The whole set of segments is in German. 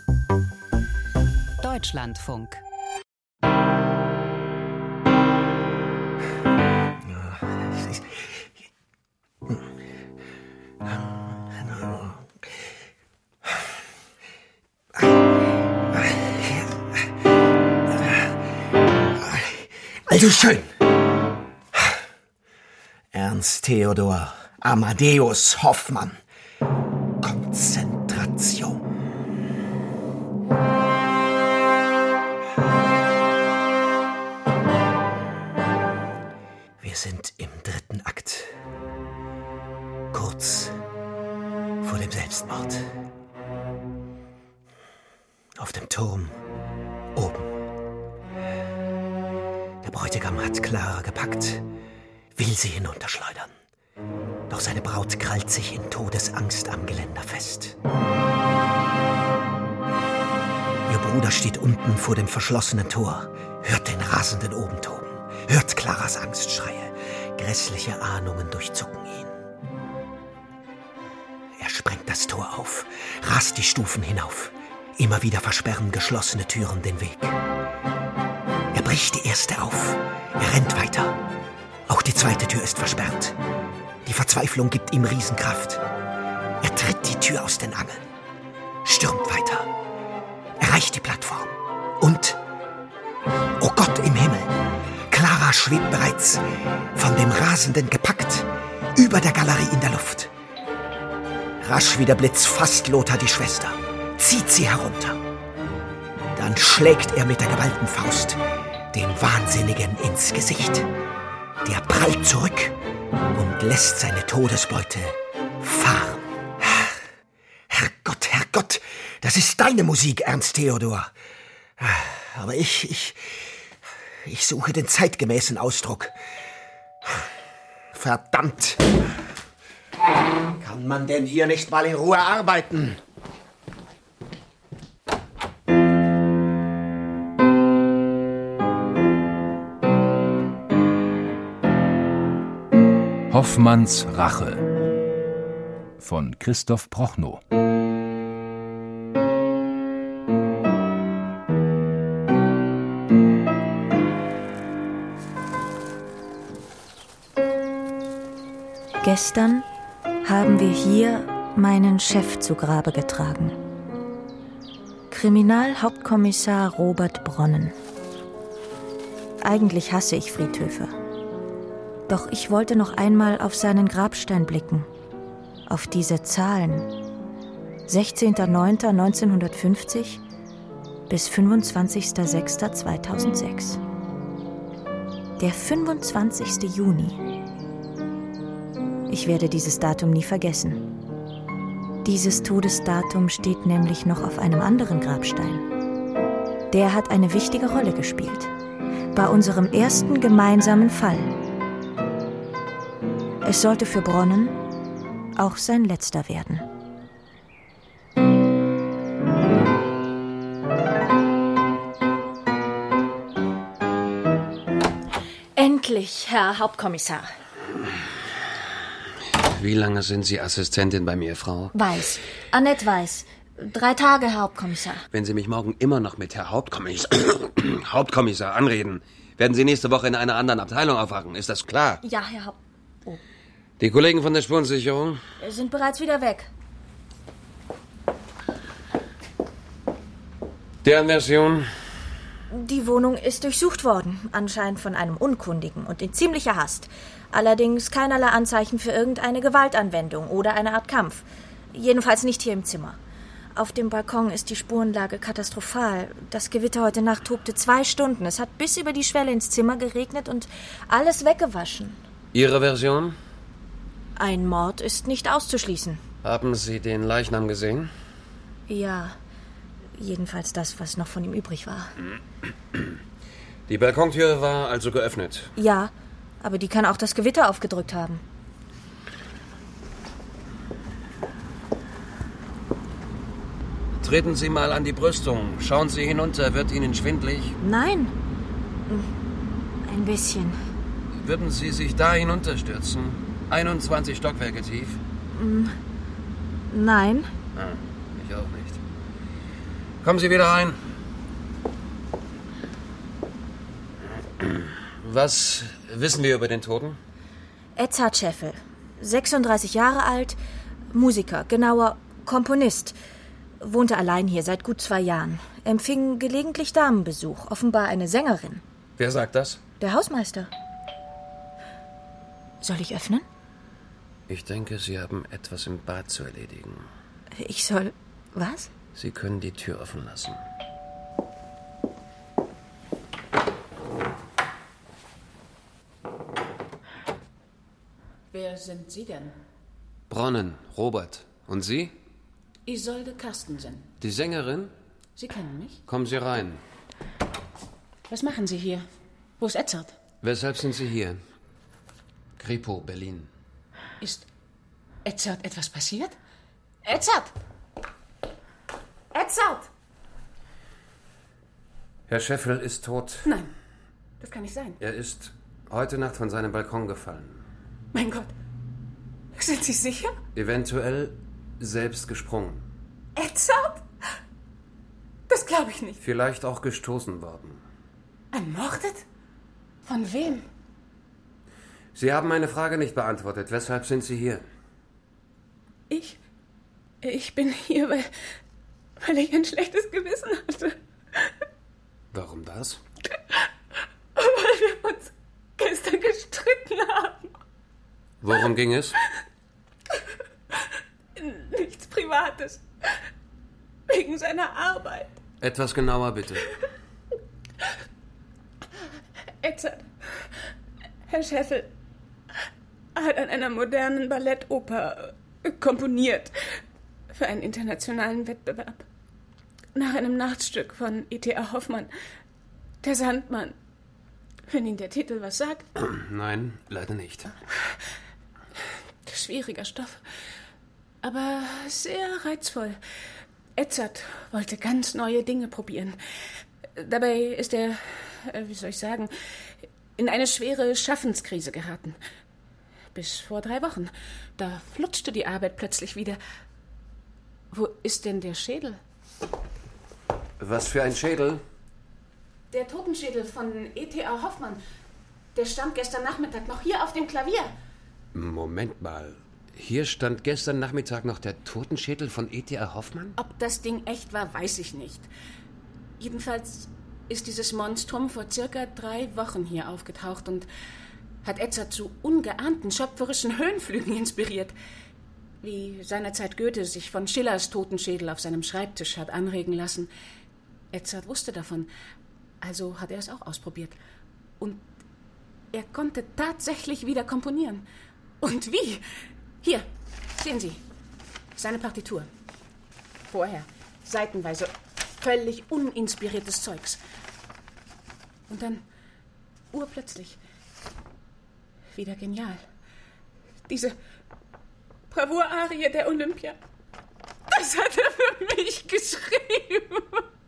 Deutschlandfunk. Also schön. Ernst Theodor Amadeus Hoffmann. Konzentration. Wir sind im 3. Akt. Kurz vor dem Selbstmord. Auf dem Turm oben. Der Bräutigam hat Clara gepackt, will sie hinunterschleudern. Doch seine Braut krallt sich in Todesangst am Geländer fest. Ihr Bruder steht unten vor dem verschlossenen Tor, hört den Rasenden oben toben, hört Claras Angstschreie, grässliche Ahnungen durchzucken ihn. Er sprengt das Tor auf, rast die Stufen hinauf. Immer wieder versperren geschlossene Türen den Weg. Er bricht die erste auf, er rennt weiter. Auch die zweite Tür ist versperrt. Die Verzweiflung gibt ihm Riesenkraft. Er tritt die Tür aus den Angeln, stürmt weiter, erreicht die Plattform und, oh Gott im Himmel, Clara schwebt bereits, von dem Rasenden gepackt, über der Galerie in der Luft. Rasch wie der Blitz fasst Lothar die Schwester, zieht sie herunter. Dann schlägt er mit der geballten Faust dem Wahnsinnigen ins Gesicht. Der prallt zurück und lässt seine Todesbeute fahren. Herrgott, das ist deine Musik, Ernst Theodor. Aber ich suche den zeitgemäßen Ausdruck. Verdammt! Kann man denn hier nicht mal in Ruhe arbeiten? Hoffmanns Rache von Christoph Prochnow. Gestern haben wir hier meinen Chef zu Grabe getragen. Kriminalhauptkommissar Robert Bronnen. Eigentlich hasse ich Friedhöfe. Doch ich wollte noch einmal auf seinen Grabstein blicken. Auf diese Zahlen. 16.09.1950 bis 25.06.2006. Der 25. Juni. Ich werde dieses Datum nie vergessen. Dieses Todesdatum steht nämlich noch auf einem anderen Grabstein. Der hat eine wichtige Rolle gespielt. Bei unserem ersten gemeinsamen Fall. Es sollte für Bronnen auch sein letzter werden. Endlich, Herr Hauptkommissar. Wie lange sind Sie Assistentin bei mir, Frau? Weiß. Annette Weiß. 3 Tage, Herr Hauptkommissar. Wenn Sie mich morgen immer noch mit Herr Hauptkommissar anreden, werden Sie nächste Woche in einer anderen Abteilung aufwachen. Ist das klar? Ja, Herr Haupt... Oh. Die Kollegen von der Spurensicherung? Sind bereits wieder weg. Deren Version? Die Wohnung ist durchsucht worden, anscheinend von einem Unkundigen und in ziemlicher Hast. Allerdings keinerlei Anzeichen für irgendeine Gewaltanwendung oder eine Art Kampf. Jedenfalls nicht hier im Zimmer. Auf dem Balkon ist die Spurenlage katastrophal. Das Gewitter heute Nacht tobte 2 Stunden. Es hat bis über die Schwelle ins Zimmer geregnet und alles weggewaschen. Ihre Version? Ein Mord ist nicht auszuschließen. Haben Sie den Leichnam gesehen? Ja, jedenfalls das, was noch von ihm übrig war. Die Balkontür war also geöffnet? Ja, aber die kann auch das Gewitter aufgedrückt haben. Treten Sie mal an die Brüstung. Schauen Sie hinunter. Wird Ihnen schwindlig? Nein. Ein bisschen. Würden Sie sich da hinunterstürzen? 21 Stockwerke tief? Nein. Ah, ich auch nicht. Kommen Sie wieder rein. Was wissen wir über den Toten? Edzard Scheffel, 36 Jahre alt, Musiker, genauer Komponist. Wohnte allein hier seit gut 2 Jahren. Empfing gelegentlich Damenbesuch, offenbar eine Sängerin. Wer sagt das? Der Hausmeister. Soll ich öffnen? Ich denke, Sie haben etwas im Bad zu erledigen. Ich soll... was? Sie können die Tür offen lassen. Wer sind Sie denn? Bronnen, Robert. Und Sie? Isolde Carstensen. Die Sängerin? Sie kennen mich? Kommen Sie rein. Was machen Sie hier? Wo ist Edzard? Weshalb sind Sie hier? Kripo, Berlin. Ist Edzard etwas passiert? Edzard! Edzard! Herr Scheffel ist tot. Nein, das kann nicht sein. Er ist heute Nacht von seinem Balkon gefallen. Mein Gott. Sind Sie sicher? Eventuell selbst gesprungen. Edzard? Das glaube ich nicht. Vielleicht auch gestoßen worden. Ermordet? Von wem? Sie haben meine Frage nicht beantwortet. Weshalb sind Sie hier? Ich bin hier, weil ich ein schlechtes Gewissen hatte. Warum das? Weil wir uns gestern gestritten haben. Worum ging es? Nichts Privates. Wegen seiner Arbeit. Etwas genauer, bitte. Edzard, Herr Scheffel hat an einer modernen Ballettoper komponiert für einen internationalen Wettbewerb. Nach einem Nachtstück von E.T.A. Hoffmann, Der Sandmann. Wenn Ihnen der Titel was sagt. Nein, leider nicht. Schwieriger Stoff, aber sehr reizvoll. Edzard wollte ganz neue Dinge probieren. Dabei ist er, wie soll ich sagen, in eine schwere Schaffenskrise geraten. Bis vor 3 Wochen. Da flutschte die Arbeit plötzlich wieder. Wo ist denn der Schädel? Was für ein Schädel? Der Totenschädel von E.T.A. Hoffmann. Der stand gestern Nachmittag noch hier auf dem Klavier. Moment mal. Hier stand gestern Nachmittag noch der Totenschädel von E.T.A. Hoffmann? Ob das Ding echt war, weiß ich nicht. Jedenfalls ist dieses Monstrum vor circa 3 Wochen hier aufgetaucht und hat Edzard zu ungeahnten schöpferischen Höhenflügen inspiriert. Wie seinerzeit Goethe sich von Schillers Totenschädel auf seinem Schreibtisch hat anregen lassen. Edzard wusste davon, also hat er es auch ausprobiert. Und er konnte tatsächlich wieder komponieren. Und wie? Hier, sehen Sie, seine Partitur. Vorher, seitenweise, völlig uninspiriertes Zeugs. Und dann, urplötzlich, wieder genial. Diese Bravour-Arie der Olympia, das hat er für mich geschrieben.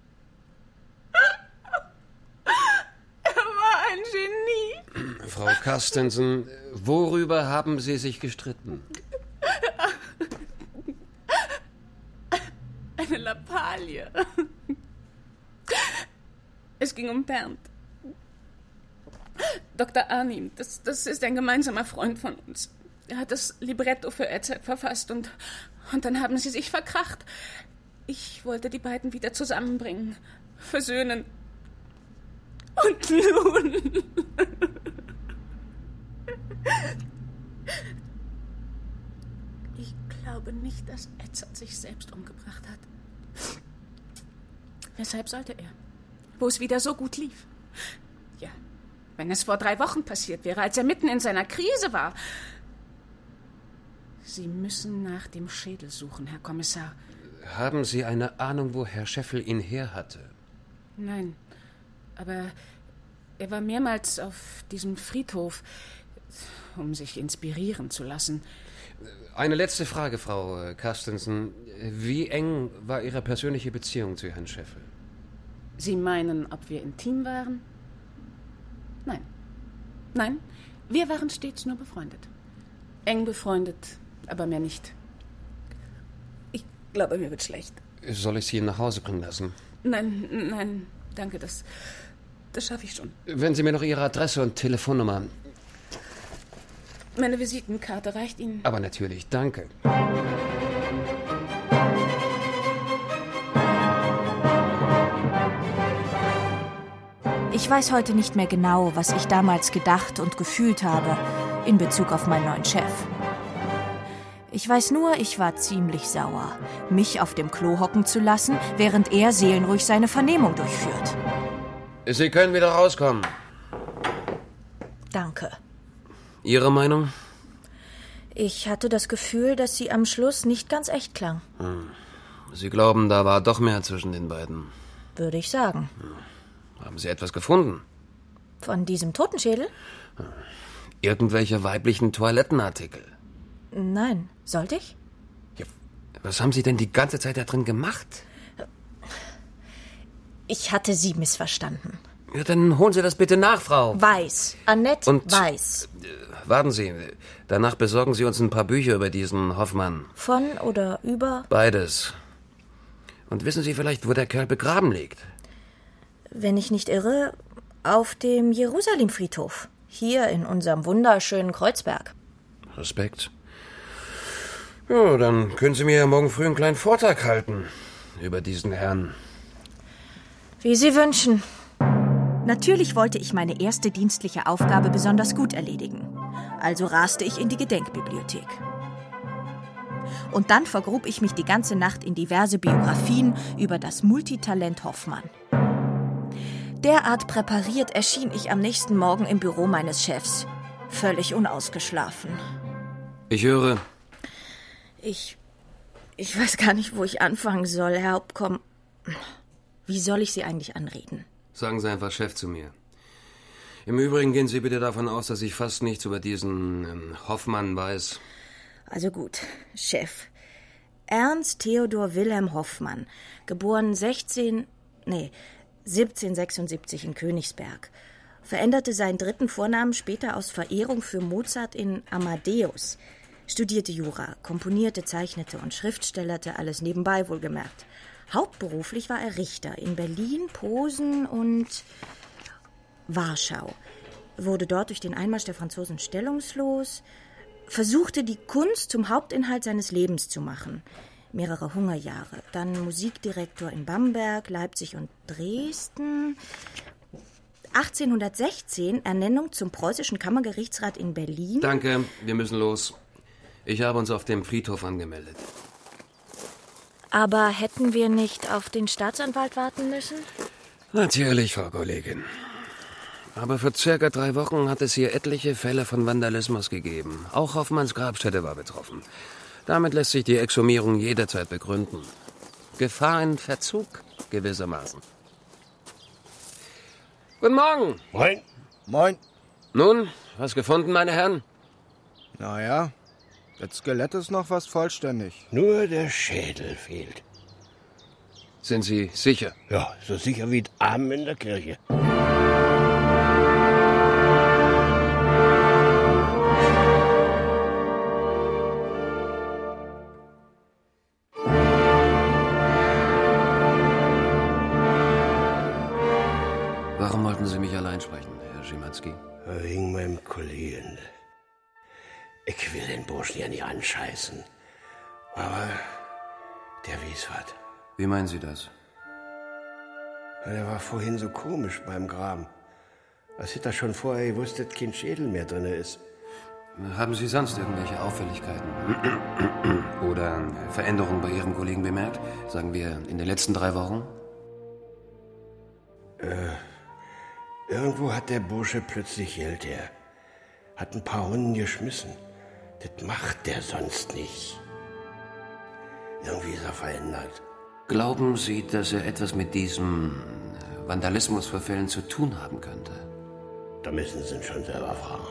Er war ein Genie. Frau Carstensen, worüber haben Sie sich gestritten? Eine Lappalie. Es ging um Bernd. Dr. Arnim, das ist ein gemeinsamer Freund von uns. Er hat das Libretto für Edzard verfasst und dann haben sie sich verkracht. Ich wollte die beiden wieder zusammenbringen, versöhnen. Und nun... Ich glaube nicht, dass Edzard sich selbst umgebracht hat. Weshalb sollte er? Wo es wieder so gut lief. Ja, wenn es vor 3 Wochen passiert wäre, als er mitten in seiner Krise war. Sie müssen nach dem Schädel suchen, Herr Kommissar. Haben Sie eine Ahnung, wo Herr Scheffel ihn her hatte? Nein, aber er war mehrmals auf diesem Friedhof, um sich inspirieren zu lassen. Eine letzte Frage, Frau Carstensen. Wie eng war Ihre persönliche Beziehung zu Herrn Scheffel? Sie meinen, ob wir intim waren? Nein. Nein, wir waren stets nur befreundet. Eng befreundet, aber mehr nicht. Ich glaube, mir wird schlecht. Soll ich Sie nach Hause bringen lassen? Nein, danke, das schaffe ich schon. Wenn Sie mir noch Ihre Adresse und Telefonnummer... Meine Visitenkarte reicht Ihnen? Aber natürlich, danke. Ich weiß heute nicht mehr genau, was ich damals gedacht und gefühlt habe in Bezug auf meinen neuen Chef. Ich weiß nur, ich war ziemlich sauer, mich auf dem Klo hocken zu lassen, während er seelenruhig seine Vernehmung durchführt. Sie können wieder rauskommen. Danke. Ihre Meinung? Ich hatte das Gefühl, dass sie am Schluss nicht ganz echt klang. Sie glauben, da war doch mehr zwischen den beiden? Würde ich sagen. Haben Sie etwas gefunden? Von diesem Totenschädel? Irgendwelche weiblichen Toilettenartikel? Nein. Sollte ich? Ja, was haben Sie denn die ganze Zeit da drin gemacht? Ich hatte Sie missverstanden. Ja, dann holen Sie das bitte nach, Frau. Weiß. Annette Und Weiß. Warten Sie, danach besorgen Sie uns ein paar Bücher über diesen Hoffmann. Von oder über? Beides. Und wissen Sie vielleicht, wo der Kerl begraben liegt? Wenn ich nicht irre, auf dem Jerusalemfriedhof. Hier in unserem wunderschönen Kreuzberg. Respekt. Ja, dann können Sie mir ja morgen früh einen kleinen Vortrag halten über diesen Herrn. Wie Sie wünschen. Natürlich wollte ich meine erste dienstliche Aufgabe besonders gut erledigen. Also raste ich in die Gedenkbibliothek. Und dann vergrub ich mich die ganze Nacht in diverse Biografien über das Multitalent Hoffmann. Derart präpariert erschien ich am nächsten Morgen im Büro meines Chefs. Völlig unausgeschlafen. Ich höre. Ich weiß gar nicht, wo ich anfangen soll, Herr Hauptkomm. Wie soll ich Sie eigentlich anreden? Sagen Sie einfach Chef zu mir. Im Übrigen gehen Sie bitte davon aus, dass ich fast nichts über diesen Hoffmann weiß. Also gut, Chef. Ernst Theodor Wilhelm Hoffmann, geboren 1776 in Königsberg, veränderte seinen dritten Vornamen später aus Verehrung für Mozart in Amadeus, studierte Jura, komponierte, zeichnete und schriftstellerte, alles nebenbei wohlgemerkt. Hauptberuflich war er Richter in Berlin, Posen und Warschau, wurde dort durch den Einmarsch der Franzosen stellungslos, versuchte die Kunst zum Hauptinhalt seines Lebens zu machen. Mehrere Hungerjahre, dann Musikdirektor in Bamberg, Leipzig und Dresden. 1816 Ernennung zum preußischen Kammergerichtsrat in Berlin. Danke, wir müssen los. Ich habe uns auf dem Friedhof angemeldet. Aber hätten wir nicht auf den Staatsanwalt warten müssen? Natürlich, Frau Kollegin. Aber für circa 3 Wochen hat es hier etliche Fälle von Vandalismus gegeben. Auch Hoffmanns Grabstätte war betroffen. Damit lässt sich die Exhumierung jederzeit begründen. Gefahr in Verzug, gewissermaßen. Guten Morgen. Moin. Moin. Nun, was gefunden, meine Herren? Naja, das Skelett ist noch fast vollständig. Nur der Schädel fehlt. Sind Sie sicher? Ja, so sicher wie Amen in der Kirche. Warum wollten Sie mich allein sprechen, Herr Schimanski? Wegen meinem Kollegen. Ich will den Burschen ja nicht anscheißen. Aber der weiß was. Wie meinen Sie das? Der war vorhin so komisch beim Graben. Was hätte er schon vorher gewusst, dass kein Schädel mehr drin ist? Haben Sie sonst irgendwelche Auffälligkeiten oder Veränderungen bei Ihrem Kollegen bemerkt? Sagen wir in den letzten 3 Wochen? Irgendwo hat der Bursche plötzlich Geld her. Hat ein paar Hunden geschmissen. Das macht der sonst nicht. Irgendwie ist er verändert. Glauben Sie, dass er etwas mit diesem Vandalismusvorfällen zu tun haben könnte? Da müssen Sie ihn schon selber fragen.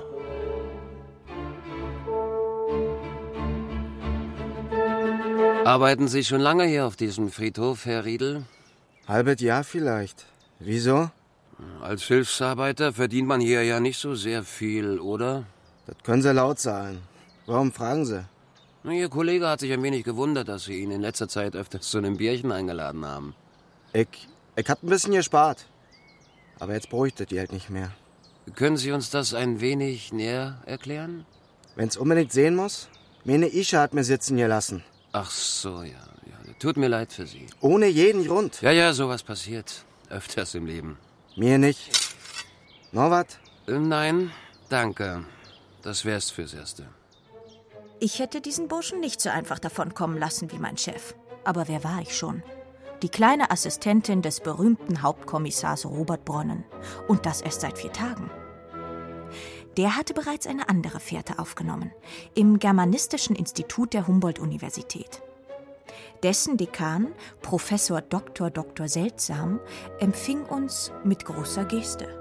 Arbeiten Sie schon lange hier auf diesem Friedhof, Herr Riedel? Halbes Jahr vielleicht. Wieso? Als Hilfsarbeiter verdient man hier ja nicht so sehr viel, oder? Das können Sie laut sagen. Warum fragen Sie? Ihr Kollege hat sich ein wenig gewundert, dass Sie ihn in letzter Zeit öfters zu einem Bierchen eingeladen haben. Ich hab ein bisschen gespart. Aber jetzt bräuchte die halt nicht mehr. Können Sie uns das ein wenig näher erklären? Wenn's unbedingt sehen muss? Meine Isha hat mir sitzen gelassen. Ach so, ja. Tut mir leid für Sie. Ohne jeden Grund. Ja, sowas passiert. Öfters im Leben. Mir nicht. Noch was? Nein, danke. Das wär's fürs Erste. Ich hätte diesen Burschen nicht so einfach davonkommen lassen wie mein Chef. Aber wer war ich schon? Die kleine Assistentin des berühmten Hauptkommissars Robert Bronnen. Und das erst seit 4 Tagen. Der hatte bereits eine andere Fährte aufgenommen. Im Germanistischen Institut der Humboldt-Universität. Dessen Dekan, Professor Dr. Seltsam, empfing uns mit großer Geste.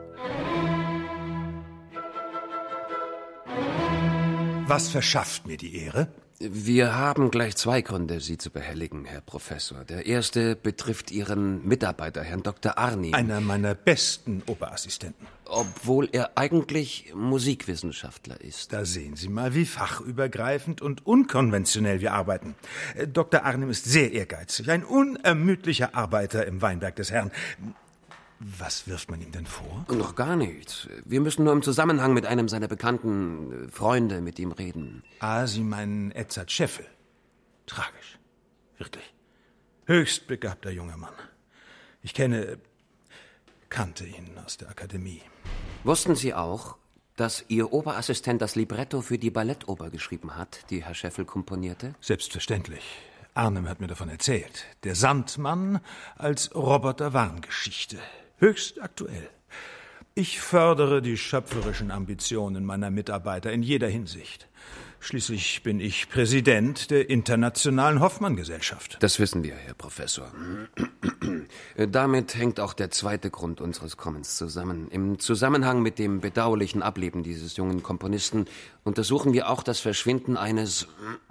Was verschafft mir die Ehre? Wir haben gleich 2 Gründe, Sie zu behelligen, Herr Professor. Der erste betrifft Ihren Mitarbeiter, Herrn Dr. Arnim. Einer meiner besten Oberassistenten. Obwohl er eigentlich Musikwissenschaftler ist. Da sehen Sie mal, wie fachübergreifend und unkonventionell wir arbeiten. Dr. Arnim ist sehr ehrgeizig, ein unermüdlicher Arbeiter im Weinberg des Herrn. Was wirft man ihm denn vor? Noch gar nichts. Wir müssen nur im Zusammenhang mit einem seiner bekannten Freunde mit ihm reden. Sie meinen Edzard Scheffel. Tragisch. Wirklich. Höchst begabter junger Mann. Ich kannte ihn aus der Akademie. Wussten Sie auch, dass Ihr Oberassistent das Libretto für die Ballettoper geschrieben hat, die Herr Scheffel komponierte? Selbstverständlich. Arnim hat mir davon erzählt. Der Sandmann als Roboter-Warngeschichte. Höchst aktuell. Ich fördere die schöpferischen Ambitionen meiner Mitarbeiter in jeder Hinsicht. Schließlich bin ich Präsident der Internationalen Hoffmann-Gesellschaft. Das wissen wir, Herr Professor. Damit hängt auch der zweite Grund unseres Kommens zusammen. Im Zusammenhang mit dem bedauerlichen Ableben dieses jungen Komponisten untersuchen wir auch das Verschwinden eines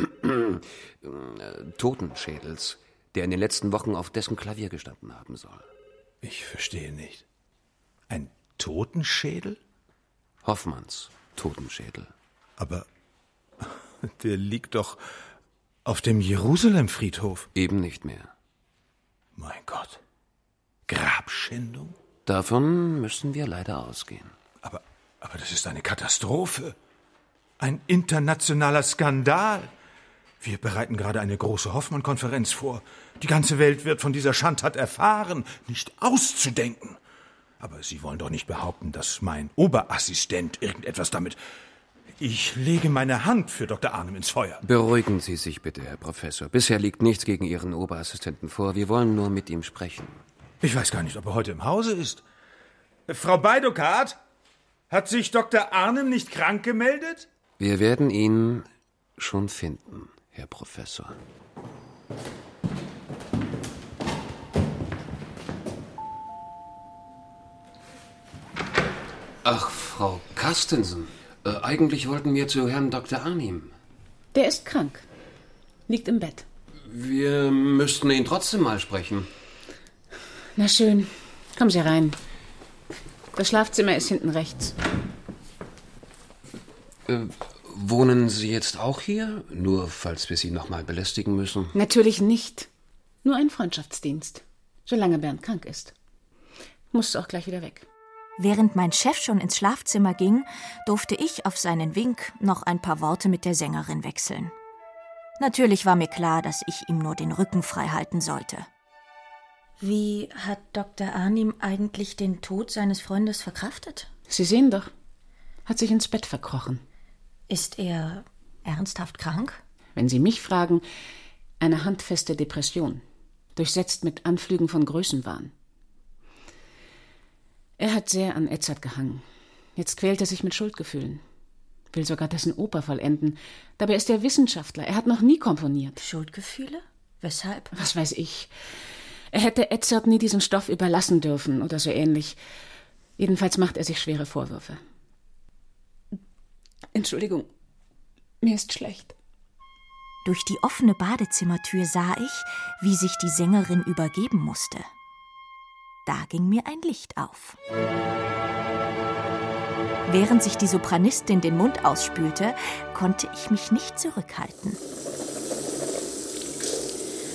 Totenschädels, der in den letzten Wochen auf dessen Klavier gestanden haben soll. Ich verstehe nicht. Ein Totenschädel? Hoffmanns Totenschädel. Aber der liegt doch auf dem Jerusalem-Friedhof. Eben nicht mehr. Mein Gott. Grabschändung? Davon müssen wir leider ausgehen. Aber das ist eine Katastrophe. Ein internationaler Skandal. Wir bereiten gerade eine große Hoffmann-Konferenz vor. Die ganze Welt wird von dieser Schandtat erfahren. Nicht auszudenken. Aber Sie wollen doch nicht behaupten, dass mein Oberassistent irgendetwas damit... Ich lege meine Hand für Dr. Arnim ins Feuer. Beruhigen Sie sich bitte, Herr Professor. Bisher liegt nichts gegen Ihren Oberassistenten vor. Wir wollen nur mit ihm sprechen. Ich weiß gar nicht, ob er heute im Hause ist. Frau Beidokat, hat sich Dr. Arnim nicht krank gemeldet? Wir werden ihn schon finden, Herr Professor. Ach, Frau Carstensen. Eigentlich wollten wir zu Herrn Dr. Arnim. Der ist krank. Liegt im Bett. Wir müssten ihn trotzdem mal sprechen. Na schön. Kommen Sie rein. Das Schlafzimmer ist hinten rechts. Wohnen Sie jetzt auch hier? Nur falls wir Sie noch mal belästigen müssen. Natürlich nicht. Nur ein Freundschaftsdienst. Solange Bernd krank ist. Muss auch gleich wieder weg. Während mein Chef schon ins Schlafzimmer ging, durfte ich auf seinen Wink noch ein paar Worte mit der Sängerin wechseln. Natürlich war mir klar, dass ich ihm nur den Rücken frei halten sollte. Wie hat Dr. Arnim eigentlich den Tod seines Freundes verkraftet? Sie sehen doch. Hat sich ins Bett verkrochen. Ist er ernsthaft krank? Wenn Sie mich fragen, eine handfeste Depression, durchsetzt mit Anflügen von Größenwahn. Er hat sehr an Edzard gehangen. Jetzt quält er sich mit Schuldgefühlen. Will sogar dessen Oper vollenden. Dabei ist er Wissenschaftler. Er hat noch nie komponiert. Schuldgefühle? Weshalb? Was weiß ich. Er hätte Edzard nie diesen Stoff überlassen dürfen oder so ähnlich. Jedenfalls macht er sich schwere Vorwürfe. Entschuldigung, mir ist schlecht. Durch die offene Badezimmertür sah ich, wie sich die Sängerin übergeben musste. Da ging mir ein Licht auf. Während sich die Sopranistin den Mund ausspülte, konnte ich mich nicht zurückhalten.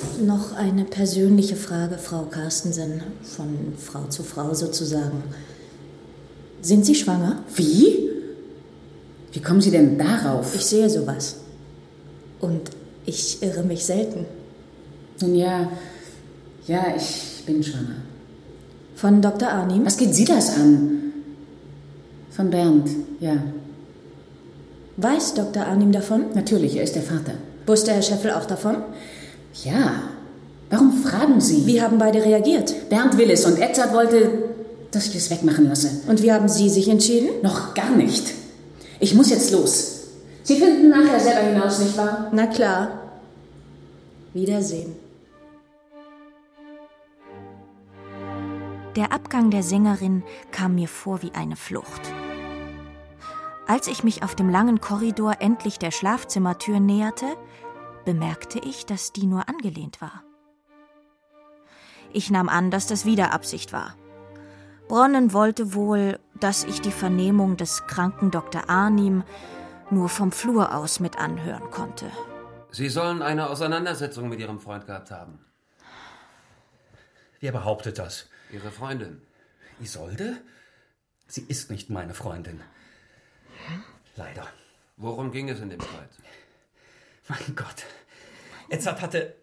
Noch eine persönliche Frage, Frau Carstensen, von Frau zu Frau sozusagen. Sind Sie schwanger? Wie? Wie kommen Sie denn darauf? Ich sehe sowas. Und ich irre mich selten. Nun ja, ich bin schwanger. Von Dr. Arnim? Was geht Sie das an? Von Bernd, ja. Weiß Dr. Arnim davon? Natürlich, er ist der Vater. Wusste Herr Scheffel auch davon? Ja. Warum fragen Sie? Wie haben beide reagiert? Bernd will es und Edzard wollte, dass ich es wegmachen lasse. Und wie haben Sie sich entschieden? Noch gar nicht. Ich muss jetzt los. Sie finden nachher selber hinaus, nicht wahr? Na klar. Wiedersehen. Der Abgang der Sängerin kam mir vor wie eine Flucht. Als ich mich auf dem langen Korridor endlich der Schlafzimmertür näherte, bemerkte ich, dass die nur angelehnt war. Ich nahm an, dass das wieder Absicht war. Bronnen wollte wohl, dass ich die Vernehmung des kranken Dr. Arnim nur vom Flur aus mit anhören konnte. Sie sollen eine Auseinandersetzung mit Ihrem Freund gehabt haben. Wer behauptet das? Ihre Freundin. Isolde? Sie ist nicht meine Freundin. Leider. Worum ging es in dem Streit? Mein Gott. Edzard hatte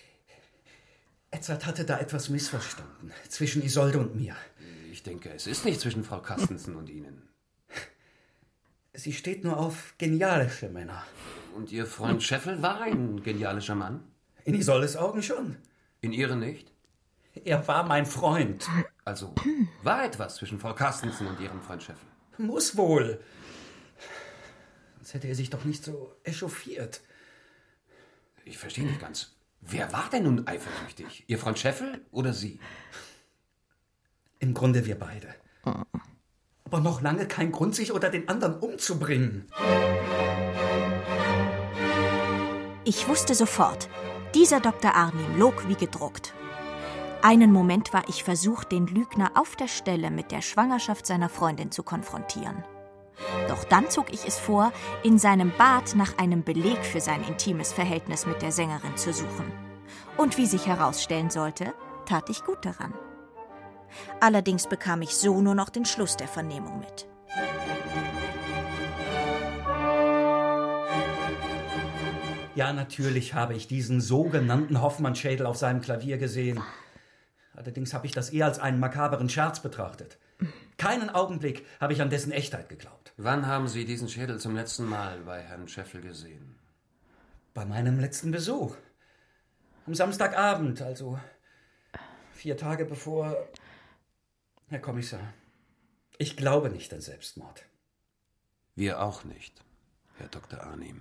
da etwas missverstanden. Zwischen Isolde und mir. Ich denke, es ist nicht zwischen Frau Carstensen und Ihnen. Sie steht nur auf genialische Männer. Und Ihr Freund Scheffel war ein genialischer Mann? In Isoldes Augen schon. In Ihren nicht? Er war mein Freund. Also, war etwas zwischen Frau Carstensen und Ihrem Freund Scheffel? Muss wohl. Sonst hätte er sich doch nicht so echauffiert. Ich verstehe nicht ganz. Wer war denn nun eifersüchtig? Ihr Freund Scheffel oder Sie? Im Grunde wir beide. Aber noch lange kein Grund, sich oder den anderen umzubringen. Ich wusste sofort, dieser Dr. Arnim log wie gedruckt. Einen Moment war ich versucht, den Lügner auf der Stelle mit der Schwangerschaft seiner Freundin zu konfrontieren. Doch dann zog ich es vor, in seinem Bad nach einem Beleg für sein intimes Verhältnis mit der Sängerin zu suchen. Und wie sich herausstellen sollte, tat ich gut daran. Allerdings bekam ich so nur noch den Schluss der Vernehmung mit. Ja, natürlich habe ich diesen sogenannten Hoffmann-Schädel auf seinem Klavier gesehen. Allerdings habe ich das eher als einen makaberen Scherz betrachtet. Keinen Augenblick habe ich an dessen Echtheit geglaubt. Wann haben Sie diesen Schädel zum letzten Mal bei Herrn Scheffel gesehen? Bei meinem letzten Besuch. Am Samstagabend, also 4 Tage bevor... Herr Kommissar, ich glaube nicht an Selbstmord. Wir auch nicht, Herr Dr. Arnim.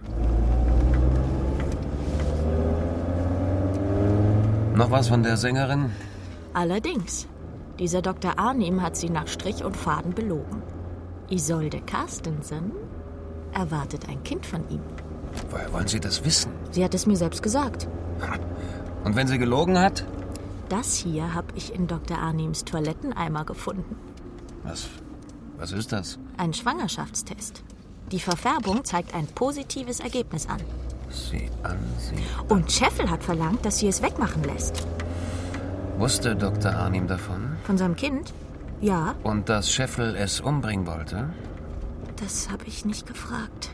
Noch was von der Sängerin? Allerdings. Dieser Dr. Arnim hat sie nach Strich und Faden belogen. Isolde Carstensen erwartet ein Kind von ihm. Woher wollen Sie das wissen? Sie hat es mir selbst gesagt. Und wenn sie gelogen hat? Das hier habe ich in Dr. Arnims Toiletteneimer gefunden. Was ist das? Ein Schwangerschaftstest. Die Verfärbung zeigt ein positives Ergebnis an. Sieh an. Und Scheffel hat verlangt, dass sie es wegmachen lässt. Wusste Dr. Arnim davon? Von seinem Kind? Ja. Und dass Scheffel es umbringen wollte? Das habe ich nicht gefragt.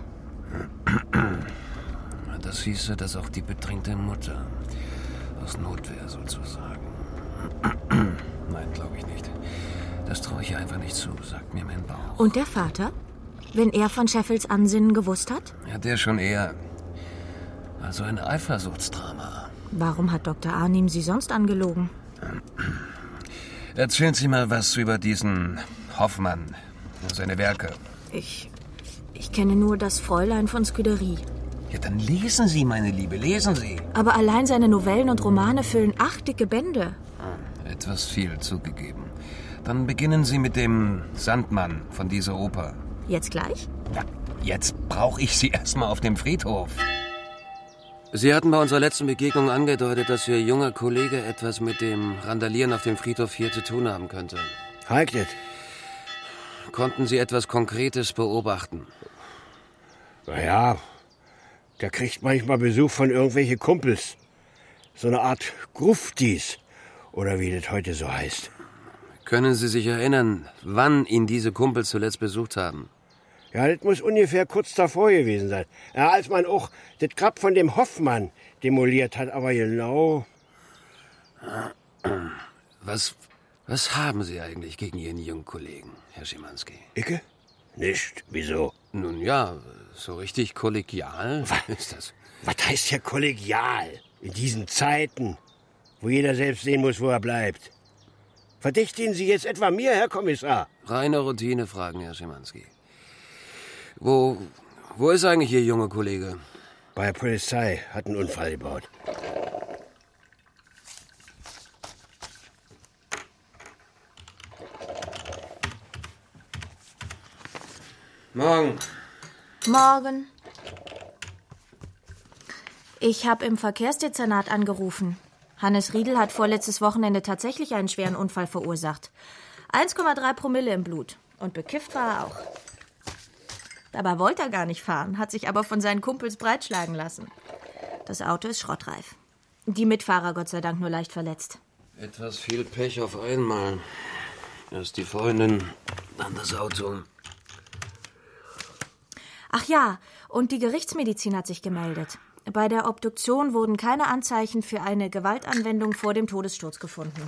Das hieße, dass auch die bedrängte Mutter aus Notwehr sozusagen. Nein, glaube ich nicht. Das traue ich ihr einfach nicht zu, sagt mir mein Bauch. Und der Vater? Wenn er von Scheffels Ansinnen gewusst hat? Ja, der schon eher. Also ein Eifersuchtsdrama. Warum hat Dr. Arnim sie sonst angelogen? Erzählen Sie mal was über diesen Hoffmann, seine Werke. Ich kenne nur das Fräulein von Scudery. Ja, dann lesen Sie, meine Liebe, lesen Sie. Aber allein seine Novellen und Romane füllen 8 dicke Bände. Etwas viel zugegeben. Dann beginnen Sie mit dem Sandmann von dieser Oper. Jetzt gleich? Ja, jetzt brauche ich Sie erstmal auf dem Friedhof. Sie hatten bei unserer letzten Begegnung angedeutet, dass Ihr junger Kollege etwas mit dem Randalieren auf dem Friedhof hier zu tun haben könnte. Heignet. Konnten Sie etwas Konkretes beobachten? Naja, der kriegt manchmal Besuch von irgendwelchen Kumpels. So eine Art Gruftis, oder wie das heute so heißt. Können Sie sich erinnern, wann ihn diese Kumpels zuletzt besucht haben? Ja, das muss ungefähr kurz davor gewesen sein. Ja, als man auch das Grab von dem Hoffmann demoliert hat, aber genau... Was haben Sie eigentlich gegen Ihren jungen Kollegen, Herr Schimanski? Icke? Nicht. Wieso? Nun ja, so richtig kollegial ist das. Was heißt ja kollegial? In diesen Zeiten, wo jeder selbst sehen muss, wo er bleibt. Verdächtigen Sie jetzt etwa mir, Herr Kommissar? Reine Routinefragen, Herr Schimanski. Wo ist eigentlich Ihr junger Kollege? Bei der Polizei, hat einen Unfall gebaut. Morgen. Morgen. Ich habe im Verkehrsdezernat angerufen. Hannes Riedel hat vorletztes Wochenende tatsächlich einen schweren Unfall verursacht. 1,3 Promille im Blut. Und bekifft war er auch. Dabei wollte er gar nicht fahren, hat sich aber von seinen Kumpels breitschlagen lassen. Das Auto ist schrottreif. Die Mitfahrer Gott sei Dank nur leicht verletzt. Etwas viel Pech auf einmal. Erst die Freundin, dann das Auto. Ach ja, und die Gerichtsmedizin hat sich gemeldet. Bei der Obduktion wurden keine Anzeichen für eine Gewaltanwendung vor dem Todessturz gefunden.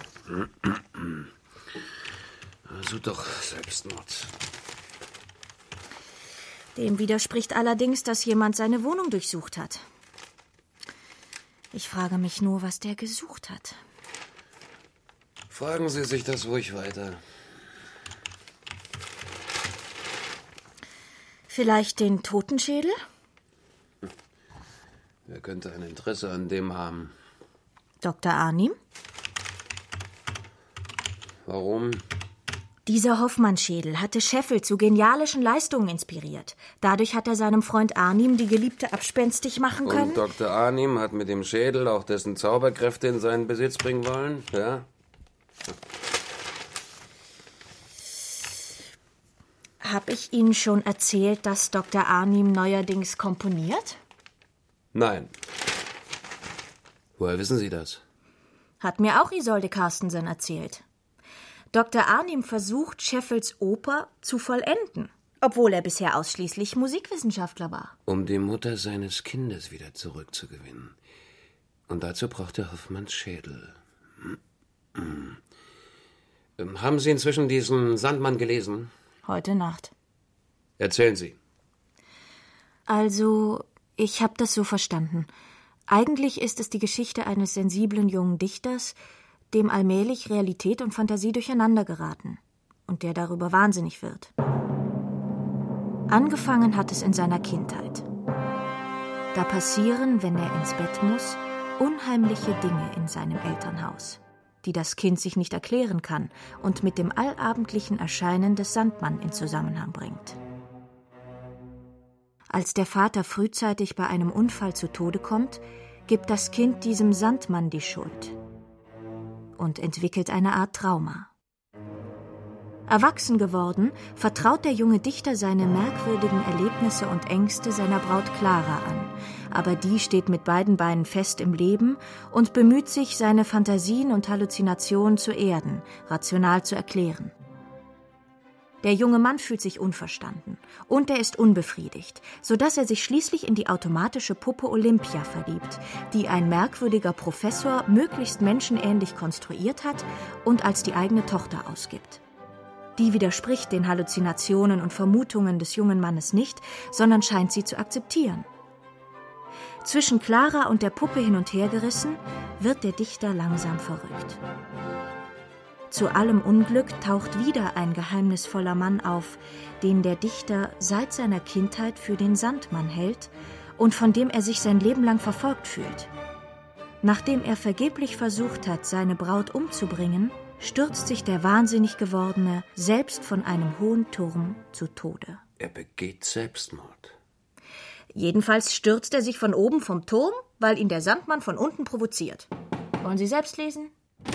Also doch Selbstmord. Dem widerspricht allerdings, dass jemand seine Wohnung durchsucht hat. Ich frage mich nur, was der gesucht hat. Fragen Sie sich das ruhig weiter. Vielleicht den Totenschädel? Wer könnte ein Interesse an dem haben? Dr. Arnim? Warum? Dieser Hoffmann-Schädel hatte Scheffel zu genialischen Leistungen inspiriert. Dadurch hat er seinem Freund Arnim die Geliebte abspenstig machen können. Und Dr. Arnim hat mit dem Schädel auch dessen Zauberkräfte in seinen Besitz bringen wollen, ja? Habe ich Ihnen schon erzählt, dass Dr. Arnim neuerdings komponiert? Nein. Woher wissen Sie das? Hat mir auch Isolde Carstensen erzählt. Dr. Arnim versucht, Scheffels Oper zu vollenden, obwohl er bisher ausschließlich Musikwissenschaftler war. Um die Mutter seines Kindes wieder zurückzugewinnen. Und dazu braucht er Hoffmanns Schädel. Haben Sie inzwischen diesen Sandmann gelesen? Heute Nacht. Erzählen Sie. Also, ich habe das so verstanden. Eigentlich ist es die Geschichte eines sensiblen jungen Dichters, dem allmählich Realität und Fantasie durcheinander geraten und der darüber wahnsinnig wird. Angefangen hat es in seiner Kindheit. Da passieren, wenn er ins Bett muss, unheimliche Dinge in seinem Elternhaus, die das Kind sich nicht erklären kann und mit dem allabendlichen Erscheinen des Sandmann in Zusammenhang bringt. Als der Vater frühzeitig bei einem Unfall zu Tode kommt, gibt das Kind diesem Sandmann die Schuld und entwickelt eine Art Trauma. Erwachsen geworden, vertraut der junge Dichter seine merkwürdigen Erlebnisse und Ängste seiner Braut Clara an, aber die steht mit beiden Beinen fest im Leben und bemüht sich, seine Fantasien und Halluzinationen zu erden, rational zu erklären. Der junge Mann fühlt sich unverstanden und er ist unbefriedigt, sodass er sich schließlich in die automatische Puppe Olympia verliebt, die ein merkwürdiger Professor möglichst menschenähnlich konstruiert hat und als die eigene Tochter ausgibt. Die widerspricht den Halluzinationen und Vermutungen des jungen Mannes nicht, sondern scheint sie zu akzeptieren. Zwischen Clara und der Puppe hin und her gerissen, wird der Dichter langsam verrückt. Zu allem Unglück taucht wieder ein geheimnisvoller Mann auf, den der Dichter seit seiner Kindheit für den Sandmann hält und von dem er sich sein Leben lang verfolgt fühlt. Nachdem er vergeblich versucht hat, seine Braut umzubringen, stürzt sich der wahnsinnig gewordene selbst von einem hohen Turm zu Tode. Er begeht Selbstmord. Jedenfalls stürzt er sich von oben vom Turm, weil ihn der Sandmann von unten provoziert. Wollen Sie selbst lesen?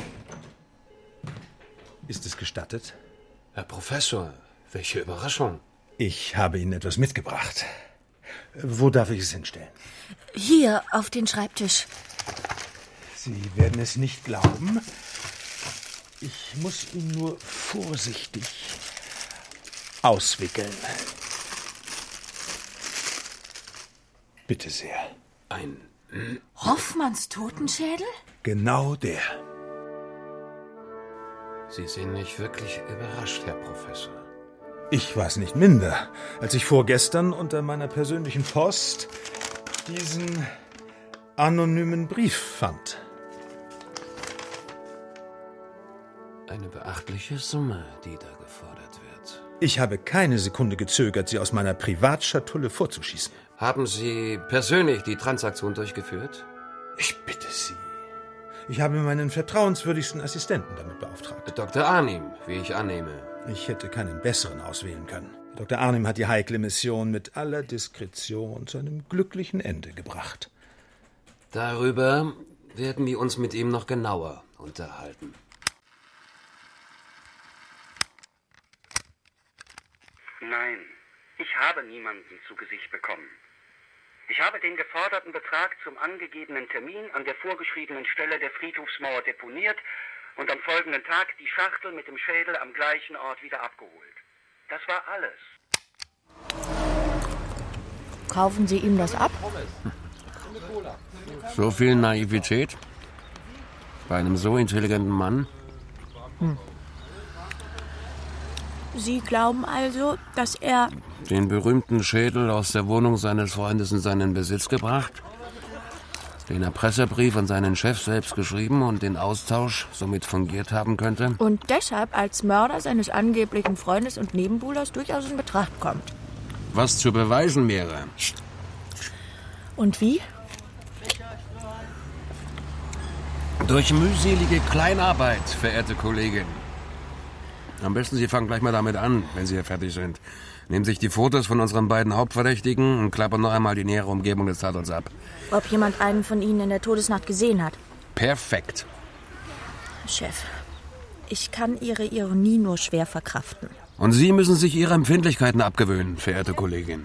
Ist es gestattet? Herr Professor, welche Überraschung. Ich habe Ihnen etwas mitgebracht. Wo darf ich es hinstellen? Hier, auf den Schreibtisch. Sie werden es nicht glauben. Ich muss ihn nur vorsichtig auswickeln. Bitte sehr. Ein Hoffmanns Totenschädel? Genau der. Sie sehen mich wirklich überrascht, Herr Professor. Ich war es nicht minder, als ich vorgestern unter meiner persönlichen Post diesen anonymen Brief fand. Eine beachtliche Summe, die da gefordert wird. Ich habe keine Sekunde gezögert, sie aus meiner Privatschatulle vorzuschießen. Haben Sie persönlich die Transaktion durchgeführt? Ich bitte Sie. Ich habe meinen vertrauenswürdigsten Assistenten damit beauftragt. Dr. Arnim, wie ich annehme. Ich hätte keinen besseren auswählen können. Dr. Arnim hat die heikle Mission mit aller Diskretion zu einem glücklichen Ende gebracht. Darüber werden wir uns mit ihm noch genauer unterhalten. Nein, ich habe niemanden zu Gesicht bekommen. Ich habe den geforderten Betrag zum angegebenen Termin an der vorgeschriebenen Stelle der Friedhofsmauer deponiert und am folgenden Tag die Schachtel mit dem Schädel am gleichen Ort wieder abgeholt. Das war alles. Kaufen Sie ihm das ab? So viel Naivität? Bei einem so intelligenten Mann? Sie glauben also, dass er... Den berühmten Schädel aus der Wohnung seines Freundes in seinen Besitz gebracht, den Erpresserbrief an seinen Chef selbst geschrieben und den Austausch somit fungiert haben könnte? Und deshalb als Mörder seines angeblichen Freundes und Nebenbuhlers durchaus in Betracht kommt. Was zu beweisen wäre. Und wie? Durch mühselige Kleinarbeit, verehrte Kollegin. Am besten, Sie fangen gleich mal damit an, wenn Sie hier fertig sind. Nehmen sich die Fotos von unseren beiden Hauptverdächtigen und klappern noch einmal die nähere Umgebung des Tatorts ab. Ob jemand einen von Ihnen in der Todesnacht gesehen hat? Perfekt. Chef, ich kann Ihre Ironie nur schwer verkraften. Und Sie müssen sich Ihre Empfindlichkeiten abgewöhnen, verehrte Kollegin.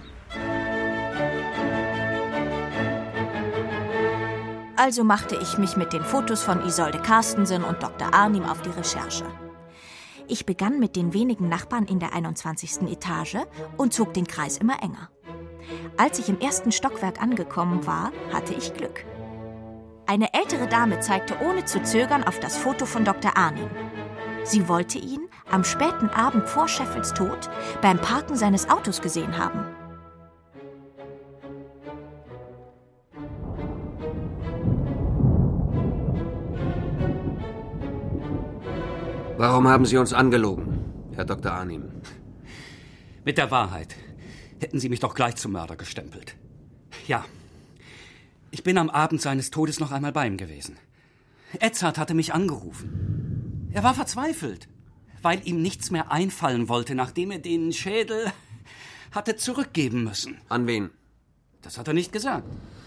Also machte ich mich mit den Fotos von Isolde Carstensen und Dr. Arnim auf die Recherche. Ich begann mit den wenigen Nachbarn in der 21. Etage und zog den Kreis immer enger. Als ich im ersten Stockwerk angekommen war, hatte ich Glück. Eine ältere Dame zeigte ohne zu zögern auf das Foto von Dr. Arnim. Sie wollte ihn am späten Abend vor Scheffels Tod beim Parken seines Autos gesehen haben. Warum haben Sie uns angelogen, Herr Dr. Arnim? Mit der Wahrheit hätten Sie mich doch gleich zum Mörder gestempelt. Ja, ich bin am Abend seines Todes noch einmal bei ihm gewesen. Edzard hatte mich angerufen. Er war verzweifelt, weil ihm nichts mehr einfallen wollte, nachdem er den Schädel hatte zurückgeben müssen. An wen? Das hat er nicht gesagt.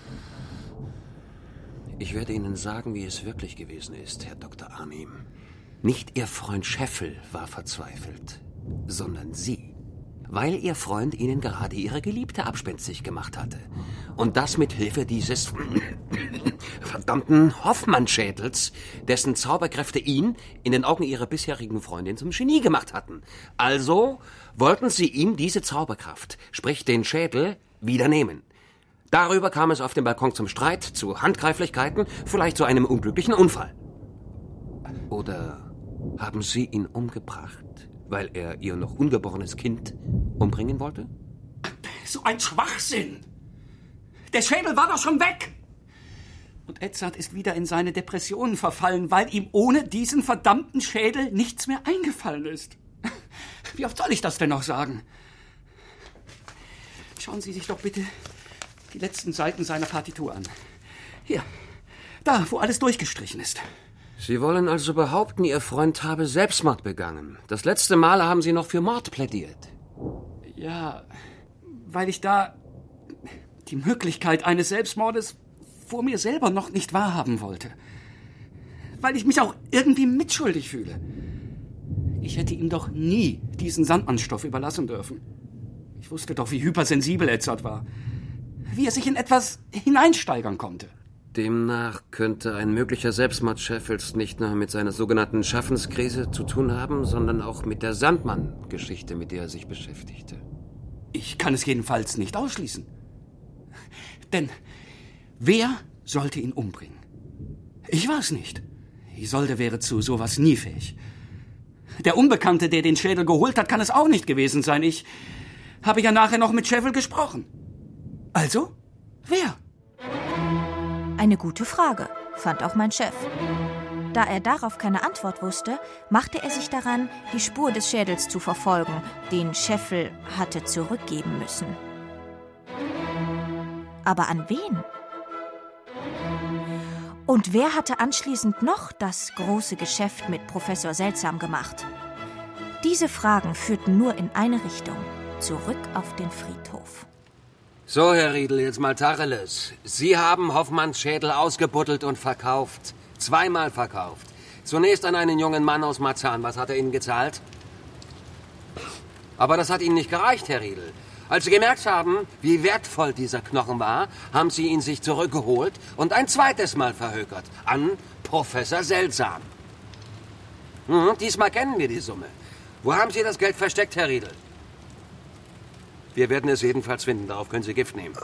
Ich werde Ihnen sagen, wie es wirklich gewesen ist, Herr Dr. Arnim. Nicht Ihr Freund Scheffel war verzweifelt, sondern Sie. Weil Ihr Freund Ihnen gerade Ihre Geliebte abspenstig gemacht hatte. Und das mit Hilfe dieses verdammten Hoffmann-Schädels, dessen Zauberkräfte ihn in den Augen Ihrer bisherigen Freundin zum Genie gemacht hatten. Also wollten Sie ihm diese Zauberkraft, sprich den Schädel, wieder nehmen. Darüber kam es auf dem Balkon zum Streit, zu Handgreiflichkeiten, vielleicht zu einem unglücklichen Unfall. Oder haben Sie ihn umgebracht, weil er Ihr noch ungeborenes Kind umbringen wollte? So ein Schwachsinn! Der Schädel war doch schon weg! Und Edzard ist wieder in seine Depressionen verfallen, weil ihm ohne diesen verdammten Schädel nichts mehr eingefallen ist. Wie oft soll ich das denn noch sagen? Schauen Sie sich doch bitte die letzten Seiten seiner Partitur an. Hier, da, wo alles durchgestrichen ist. Sie wollen also behaupten, Ihr Freund habe Selbstmord begangen. Das letzte Mal haben Sie noch für Mord plädiert. Ja, weil ich da die Möglichkeit eines Selbstmordes vor mir selber noch nicht wahrhaben wollte. Weil ich mich auch irgendwie mitschuldig fühle. Ich hätte ihm doch nie diesen Sandmannstoff überlassen dürfen. Ich wusste doch, wie hypersensibel Edzard war. Wie er sich in etwas hineinsteigern konnte. Demnach könnte ein möglicher Selbstmord Sheffields nicht nur mit seiner sogenannten Schaffenskrise zu tun haben, sondern auch mit der Sandmann-Geschichte, mit der er sich beschäftigte. Ich kann es jedenfalls nicht ausschließen. Denn wer sollte ihn umbringen? Ich war es nicht. Isolde wäre zu sowas nie fähig. Der Unbekannte, der den Schädel geholt hat, kann es auch nicht gewesen sein. Ich habe ja nachher noch mit Sheffield gesprochen. Also, wer? Eine gute Frage, fand auch mein Chef. Da er darauf keine Antwort wusste, machte er sich daran, die Spur des Schädels zu verfolgen, den Scheffel hatte zurückgeben müssen. Aber an wen? Und wer hatte anschließend noch das große Geschäft mit Professor Seltsam gemacht? Diese Fragen führten nur in eine Richtung, zurück auf den Friedhof. So, Herr Riedel, jetzt mal Tacheles. Sie haben Hoffmanns Schädel ausgebuddelt und verkauft. 2-mal verkauft. Zunächst an einen jungen Mann aus Marzahn. Was hat er Ihnen gezahlt? Aber das hat Ihnen nicht gereicht, Herr Riedel. Als Sie gemerkt haben, wie wertvoll dieser Knochen war, haben Sie ihn sich zurückgeholt und ein zweites Mal verhökert. An Professor Seltsam. Diesmal kennen wir die Summe. Wo haben Sie das Geld versteckt, Herr Riedel? Wir werden es jedenfalls finden. Darauf können Sie Gift nehmen.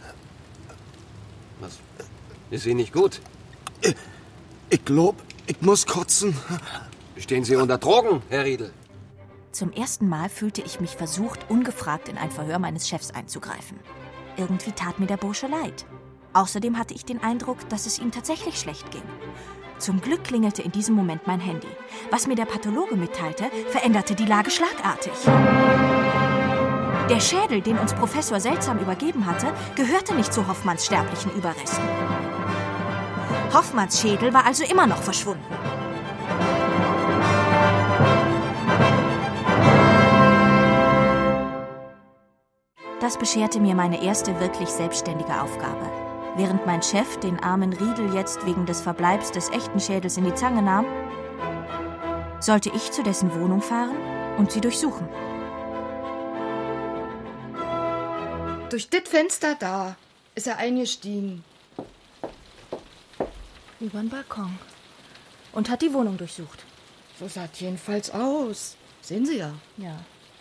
Was? Ist Ihnen nicht gut? Ich glaub, ich muss kotzen. Stehen Sie unter Drogen, Herr Riedel? Zum ersten Mal fühlte ich mich versucht, ungefragt in ein Verhör meines Chefs einzugreifen. Irgendwie tat mir der Bursche leid. Außerdem hatte ich den Eindruck, dass es ihm tatsächlich schlecht ging. Zum Glück klingelte in diesem Moment mein Handy. Was mir der Pathologe mitteilte, veränderte die Lage schlagartig. Der Schädel, den uns Professor Seltsam übergeben hatte, gehörte nicht zu Hoffmanns sterblichen Überresten. Hoffmanns Schädel war also immer noch verschwunden. Das bescherte mir meine erste wirklich selbstständige Aufgabe. Während mein Chef den armen Riedel jetzt wegen des Verbleibs des echten Schädels in die Zange nahm, sollte ich zu dessen Wohnung fahren und sie durchsuchen. Durch das Fenster da ist er eingestiegen. Über den Balkon. Und hat die Wohnung durchsucht. So sah es jedenfalls aus. Sehen Sie ja. Ja.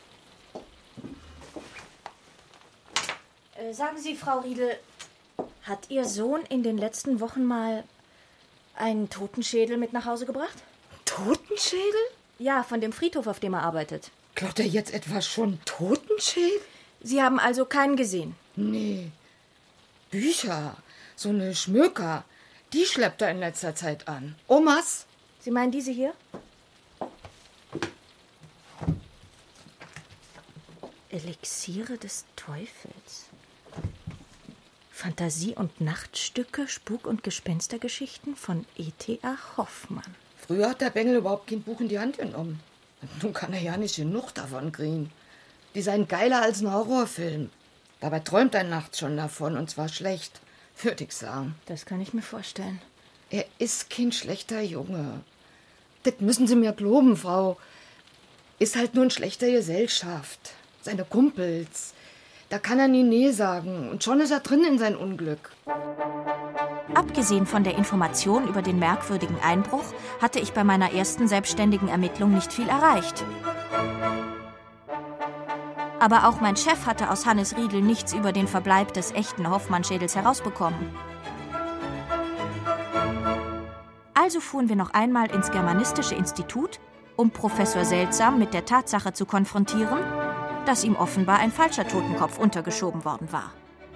Sagen Sie, Frau Riedel, hat Ihr Sohn in den letzten Wochen mal einen Totenschädel mit nach Hause gebracht? Totenschädel? Ja, von dem Friedhof, auf dem er arbeitet. Glaubt er jetzt etwa schon Totenschädel? Sie haben also keinen gesehen? Nee. Bücher, so eine Schmöker, die schleppt er in letzter Zeit an. Omas? Sie meinen diese hier? Elixiere des Teufels. Fantasie- und Nachtstücke, Spuk- und Gespenstergeschichten von E.T.A. Hoffmann. Früher hat der Bengel überhaupt kein Buch in die Hand genommen. Nun kann er ja nicht genug davon kriegen. Die seien geiler als ein Horrorfilm. Dabei träumt er nachts schon davon, und zwar schlecht, würde ich sagen. Das kann ich mir vorstellen. Er ist kein schlechter Junge. Das müssen Sie mir glauben, Frau. Ist halt nur in schlechter Gesellschaft. Seine Kumpels. Da kann er nie nee sagen. Und schon ist er drin in sein Unglück. Abgesehen von der Information über den merkwürdigen Einbruch hatte ich bei meiner ersten selbstständigen Ermittlung nicht viel erreicht. Aber auch mein Chef hatte aus Hannes Riedel nichts über den Verbleib des echten Hoffmann-Schädels herausbekommen. Also fuhren wir noch einmal ins Germanistische Institut, um Professor Seltsam mit der Tatsache zu konfrontieren, dass ihm offenbar ein falscher Totenkopf untergeschoben worden war.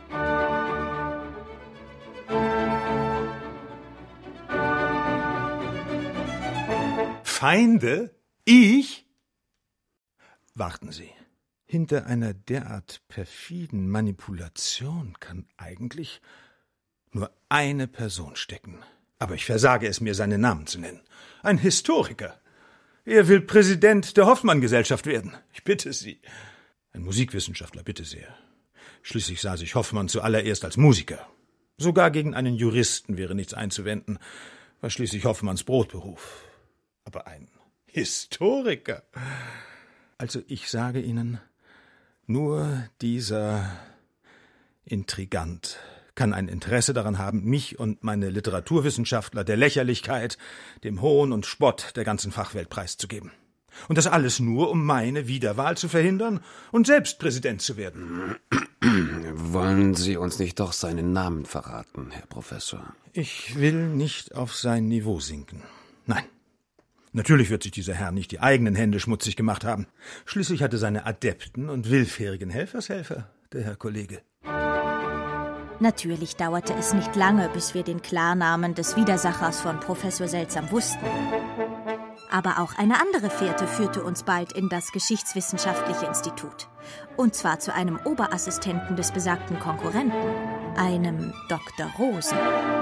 Feinde? Ich? Warten Sie. Hinter einer derart perfiden Manipulation kann eigentlich nur eine Person stecken. Aber ich versage es mir, seinen Namen zu nennen. Ein Historiker. Er will Präsident der Hoffmann-Gesellschaft werden. Ich bitte Sie. Ein Musikwissenschaftler, bitte sehr. Schließlich sah sich Hoffmann zuallererst als Musiker. Sogar gegen einen Juristen wäre nichts einzuwenden, war schließlich Hoffmanns Brotberuf. Aber ein Historiker. Also ich sage Ihnen, nur dieser Intrigant kann ein Interesse daran haben, mich und meine Literaturwissenschaftler der Lächerlichkeit, dem Hohn und Spott der ganzen Fachwelt preiszugeben. Und das alles nur, um meine Wiederwahl zu verhindern und selbst Präsident zu werden. Wollen Sie uns nicht doch seinen Namen verraten, Herr Professor? Ich will nicht auf sein Niveau sinken. Nein. Natürlich wird sich dieser Herr nicht die eigenen Hände schmutzig gemacht haben. Schließlich hatte seine Adepten und willfährigen Helfershelfer, der Herr Kollege. Natürlich dauerte es nicht lange, bis wir den Klarnamen des Widersachers von Professor Seltsam wussten. Aber auch eine andere Fährte führte uns bald in das Geschichtswissenschaftliche Institut. Und zwar zu einem Oberassistenten des besagten Konkurrenten, einem Dr. Rosen.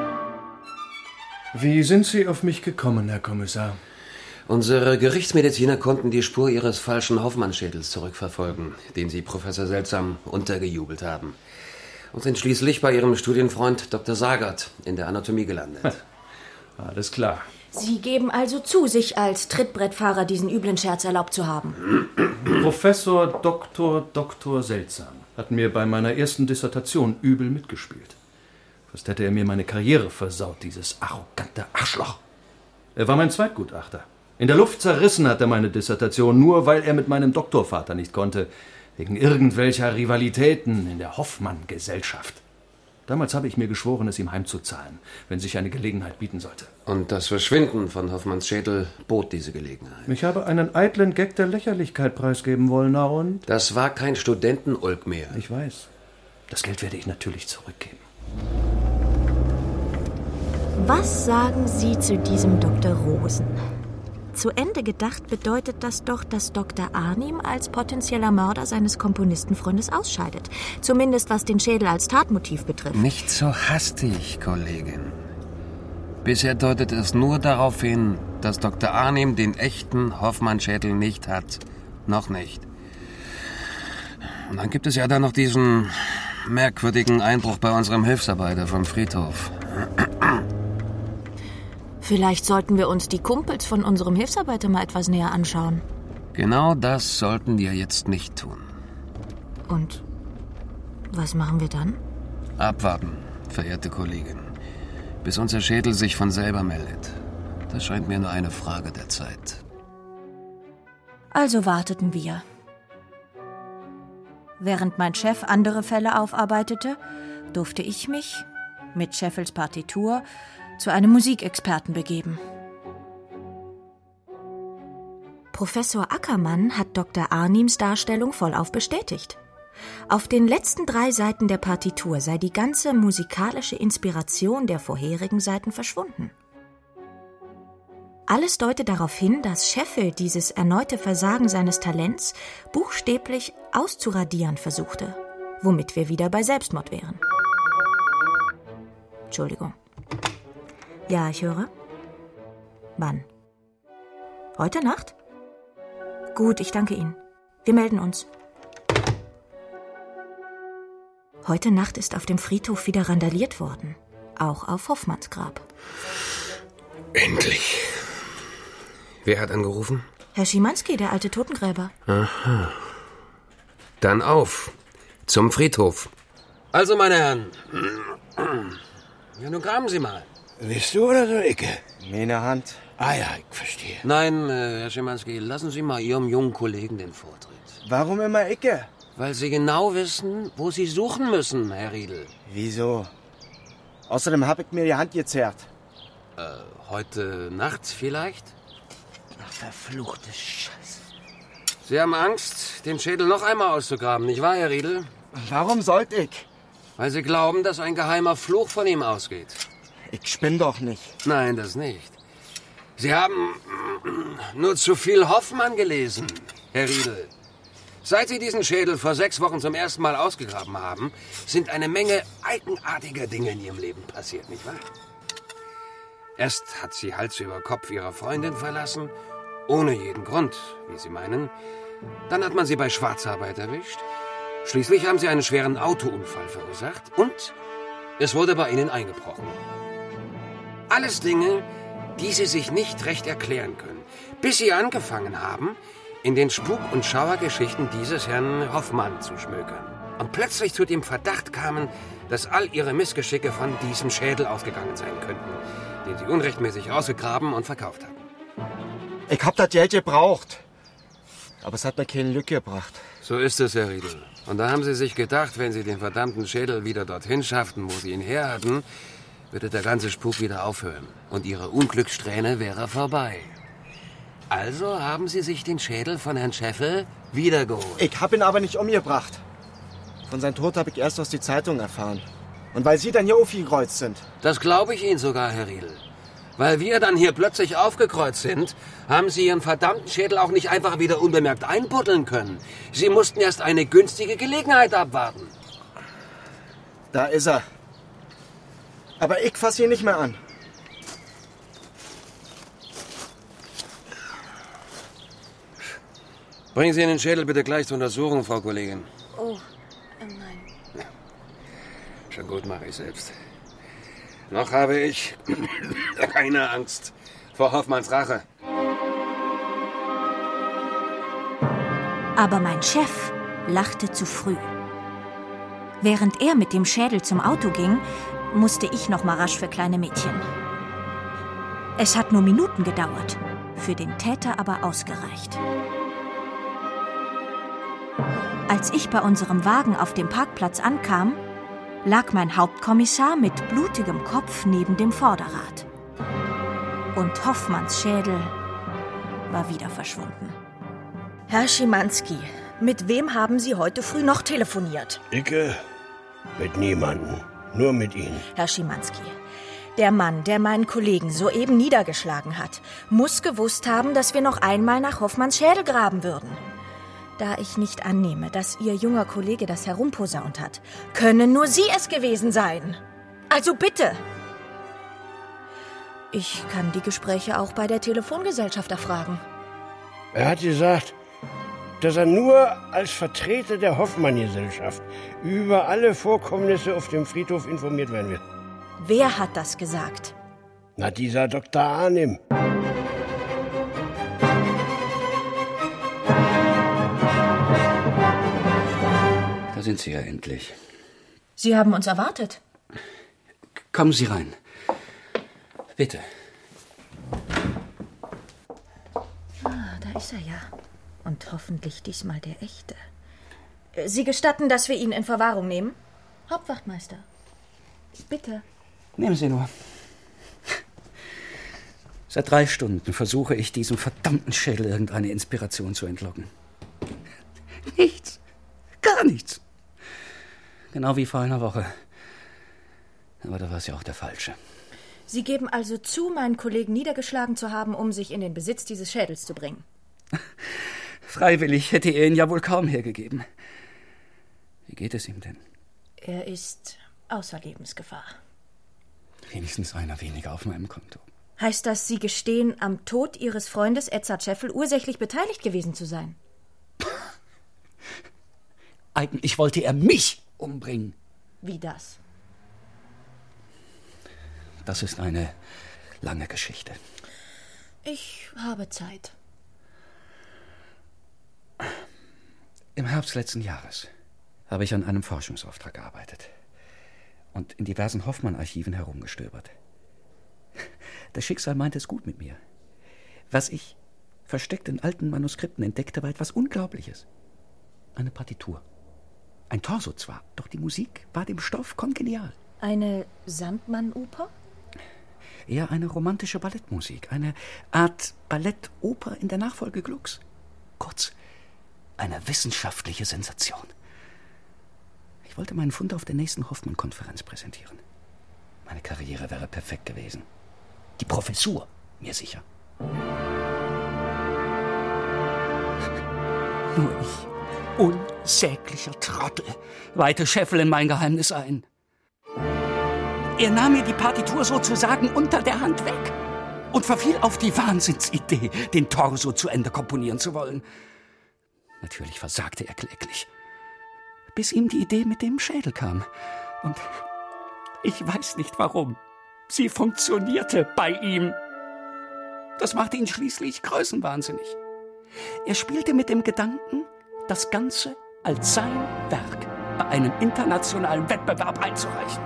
Wie sind Sie auf mich gekommen, Herr Kommissar? Unsere Gerichtsmediziner konnten die Spur Ihres falschen Hoffmann-Schädels zurückverfolgen, den Sie Professor Seltsam untergejubelt haben. Und sind schließlich bei Ihrem Studienfreund Dr. Sagert in der Anatomie gelandet. Alles klar. Sie geben also zu, sich als Trittbrettfahrer diesen üblen Scherz erlaubt zu haben. Professor Dr. Seltsam hat mir bei meiner ersten Dissertation übel mitgespielt. Fast hätte er mir meine Karriere versaut, dieses arrogante Arschloch. Er war mein Zweitgutachter. In der Luft zerrissen hat er meine Dissertation, nur weil er mit meinem Doktorvater nicht konnte, wegen irgendwelcher Rivalitäten in der Hoffmann-Gesellschaft. Damals habe ich mir geschworen, es ihm heimzuzahlen, wenn sich eine Gelegenheit bieten sollte. Und das Verschwinden von Hoffmanns Schädel bot diese Gelegenheit. Ich habe einen eitlen Gag der Lächerlichkeit preisgeben wollen, na und? Das war kein Studentenulk mehr. Ich weiß. Das Geld werde ich natürlich zurückgeben. Was sagen Sie zu diesem Dr. Rosen? Zu Ende gedacht bedeutet das doch, dass Dr. Arnim als potenzieller Mörder seines Komponistenfreundes ausscheidet. Zumindest was den Schädel als Tatmotiv betrifft. Nicht so hastig, Kollegin. Bisher deutet es nur darauf hin, dass Dr. Arnim den echten Hoffmann-Schädel nicht hat. Noch nicht. Und dann gibt es ja dann noch diesen merkwürdigen Einbruch bei unserem Hilfsarbeiter vom Friedhof. Vielleicht sollten wir uns die Kumpels von unserem Hilfsarbeiter mal etwas näher anschauen. Genau das sollten wir jetzt nicht tun. Und was machen wir dann? Abwarten, verehrte Kollegin, bis unser Schädel sich von selber meldet. Das scheint mir nur eine Frage der Zeit. Also warteten wir. Während mein Chef andere Fälle aufarbeitete, durfte ich mich mit Scheffels Partitur zu einem Musikexperten begeben. Professor Ackermann hat Dr. Arnims Darstellung vollauf bestätigt. Auf den letzten 3 Seiten der Partitur sei die ganze musikalische Inspiration der vorherigen Seiten verschwunden. Alles deutet darauf hin, dass Scheffel dieses erneute Versagen seines Talents buchstäblich auszuradieren versuchte, womit wir wieder bei Selbstmord wären. Entschuldigung. Ja, ich höre. Wann? Heute Nacht? Gut, ich danke Ihnen. Wir melden uns. Heute Nacht ist auf dem Friedhof wieder randaliert worden. Auch auf Hoffmanns Grab. Endlich. Wer hat angerufen? Herr Schimanski, der alte Totengräber. Aha. Dann auf. Zum Friedhof. Also, meine Herren. Ja, nun graben Sie mal. Willst du oder soll ich? Meine Hand. Ah ja, ich verstehe. Nein, Herr Schimanski, lassen Sie mal Ihrem jungen Kollegen den Vortritt. Warum immer ich? Weil Sie genau wissen, wo Sie suchen müssen, Herr Riedel. Wieso? Außerdem hab ich mir die Hand gezerrt. Heute Nacht vielleicht? Ach, verfluchte Scheiße. Sie haben Angst, den Schädel noch einmal auszugraben, nicht wahr, Herr Riedel? Warum sollte ich? Weil Sie glauben, dass ein geheimer Fluch von ihm ausgeht. Ich spinne doch nicht. Nein, das nicht. Sie haben nur zu viel Hoffmann gelesen, Herr Riedel. Seit Sie diesen Schädel vor 6 Wochen zum ersten Mal ausgegraben haben, sind eine Menge eigenartiger Dinge in Ihrem Leben passiert, nicht wahr? Erst hat sie Hals über Kopf ihrer Freundin verlassen, ohne jeden Grund, wie Sie meinen. Dann hat man sie bei Schwarzarbeit erwischt. Schließlich haben Sie einen schweren Autounfall verursacht und es wurde bei Ihnen eingebrochen. Alles Dinge, die Sie sich nicht recht erklären können, bis Sie angefangen haben, in den Spuk- und Schauergeschichten dieses Herrn Hoffmann zu schmökern. Und plötzlich zu dem Verdacht kamen, dass all ihre Missgeschicke von diesem Schädel ausgegangen sein könnten, den sie unrechtmäßig ausgegraben und verkauft hatten. Ich hab das Geld gebraucht. Aber es hat mir keine Lücke gebracht. So ist es, Herr Riedel. Und da haben Sie sich gedacht, wenn Sie den verdammten Schädel wieder dorthin schafften, wo Sie ihn her hatten, würde der ganze Spuk wieder aufhören. Und Ihre Unglückssträhne wäre vorbei. Also haben Sie sich den Schädel von Herrn Scheffel wiedergeholt. Ich hab ihn aber nicht umgebracht. Von seinem Tod habe ich erst aus die Zeitung erfahren. Und weil Sie dann hier aufgekreuzt sind. Das glaube ich Ihnen sogar, Herr Riedel. Weil wir dann hier plötzlich aufgekreuzt sind, haben Sie Ihren verdammten Schädel auch nicht einfach wieder unbemerkt einbuddeln können. Sie mussten erst eine günstige Gelegenheit abwarten. Da ist er. Aber ich fasse ihn nicht mehr an. Bringen Sie den Schädel bitte gleich zur Untersuchung, Frau Kollegin. Oh, nein. Ja. Schon gut, mache ich selbst. Noch habe ich keine Angst vor Hoffmanns Rache. Aber mein Chef lachte zu früh. Während er mit dem Schädel zum Auto ging, musste ich noch mal rasch für kleine Mädchen. Es hat nur Minuten gedauert, für den Täter aber ausgereicht. Als ich bei unserem Wagen auf dem Parkplatz ankam, lag mein Hauptkommissar mit blutigem Kopf neben dem Vorderrad. Und Hoffmanns Schädel war wieder verschwunden. Herr Schimanski, mit wem haben Sie heute früh noch telefoniert? Mit niemandem, nur mit Ihnen. Herr Schimanski, der Mann, der meinen Kollegen soeben niedergeschlagen hat, muss gewusst haben, dass wir noch einmal nach Hoffmanns Schädel graben würden. Da ich nicht annehme, dass Ihr junger Kollege das herumposaunt hat, können nur Sie es gewesen sein. Also bitte! Ich kann die Gespräche auch bei der Telefongesellschaft erfragen. Er hat gesagt, dass er nur als Vertreter der Hoffmann-Gesellschaft über alle Vorkommnisse auf dem Friedhof informiert werden wird. Wer hat das gesagt? Na, dieser Dr. Arnim. Da sind Sie ja endlich. Sie haben uns erwartet. Kommen Sie rein. Bitte. Da ist er ja. Und hoffentlich diesmal der echte. Sie gestatten, dass wir ihn in Verwahrung nehmen? Hauptwachtmeister. Bitte. Nehmen Sie nur. Seit 3 Stunden versuche ich, diesem verdammten Schädel irgendeine Inspiration zu entlocken. Nichts. Gar nichts. Genau wie vor einer Woche. Aber da war es ja auch der Falsche. Sie geben also zu, meinen Kollegen niedergeschlagen zu haben, um sich in den Besitz dieses Schädels zu bringen. Freiwillig hätte er ihn ja wohl kaum hergegeben. Wie geht es ihm denn? Er ist außer Lebensgefahr. Wenigstens einer weniger auf meinem Konto. Heißt das, Sie gestehen, am Tod Ihres Freundes Edzard Scheffel ursächlich beteiligt gewesen zu sein? Eigentlich wollte er mich umbringen. Wie das? Das ist eine lange Geschichte. Ich habe Zeit. Im Herbst letzten Jahres habe ich an einem Forschungsauftrag gearbeitet und in diversen Hoffmann-Archiven herumgestöbert. Das Schicksal meinte es gut mit mir. Was ich versteckt in alten Manuskripten entdeckte, war etwas Unglaubliches. Eine Partitur. Ein Torso zwar, doch die Musik war dem Stoff kongenial. Eine Sandmann-Oper? Eher eine romantische Ballettmusik, eine Art Ballettoper in der Nachfolge Glucks. Kurz, eine wissenschaftliche Sensation. Ich wollte meinen Fund auf der nächsten Hoffmann-Konferenz präsentieren. Meine Karriere wäre perfekt gewesen. Die Professur, mir sicher. Nur ich, unsäglicher Trottel, weihte Scheffel in mein Geheimnis ein. Er nahm mir die Partitur sozusagen unter der Hand weg und verfiel auf die Wahnsinnsidee, den Torso zu Ende komponieren zu wollen. Natürlich versagte er kläglich, bis ihm die Idee mit dem Schädel kam. Und ich weiß nicht warum. Sie funktionierte bei ihm. Das machte ihn schließlich größenwahnsinnig. Er spielte mit dem Gedanken, das Ganze als sein Werk bei einen internationalen Wettbewerb einzureichen.